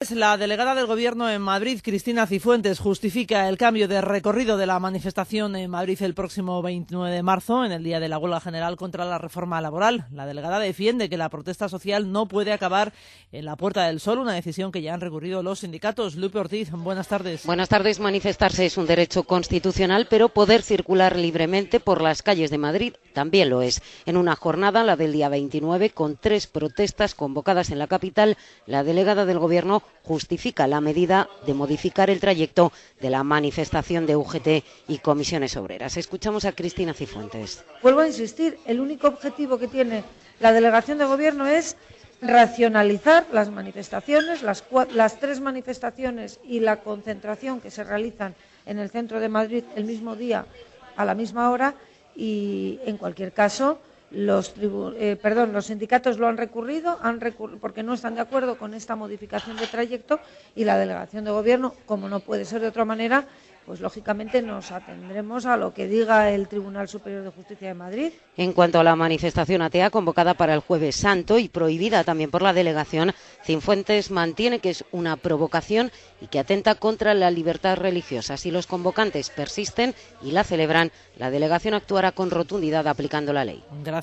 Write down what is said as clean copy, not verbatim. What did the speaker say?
La delegada del Gobierno en Madrid, Cristina Cifuentes, justifica el cambio de recorrido de la manifestación en Madrid el próximo 29 de marzo, en el día de la huelga general contra la reforma laboral. La delegada defiende que la protesta social no puede acabar en la Puerta del Sol, una decisión que ya han recurrido los sindicatos. Lupe Ortiz, buenas tardes. Buenas tardes. Manifestarse es un derecho constitucional, pero poder circular libremente por las calles de Madrid también lo es. En una jornada, la del día 29, con 3 protestas convocadas en la capital, la delegada del Gobierno justifica la medida de modificar el trayecto de la manifestación de UGT y comisiones obreras. Escuchamos a Cristina Cifuentes. Vuelvo a insistir, el único objetivo que tiene la delegación de Gobierno es racionalizar las manifestaciones, las 3 manifestaciones y la concentración que se realizan en el centro de Madrid el mismo día a la misma hora, y en cualquier caso los sindicatos lo han recurrido porque no están de acuerdo con esta modificación de trayecto, y la delegación de Gobierno, como no puede ser de otra manera, pues lógicamente nos atendremos a lo que diga el Tribunal Superior de Justicia de Madrid. En cuanto a la manifestación atea convocada para el Jueves Santo y prohibida también por la delegación, Cifuentes mantiene que es una provocación y que atenta contra la libertad religiosa. Si los convocantes persisten y la celebran, la delegación actuará con rotundidad aplicando la ley. Gracias.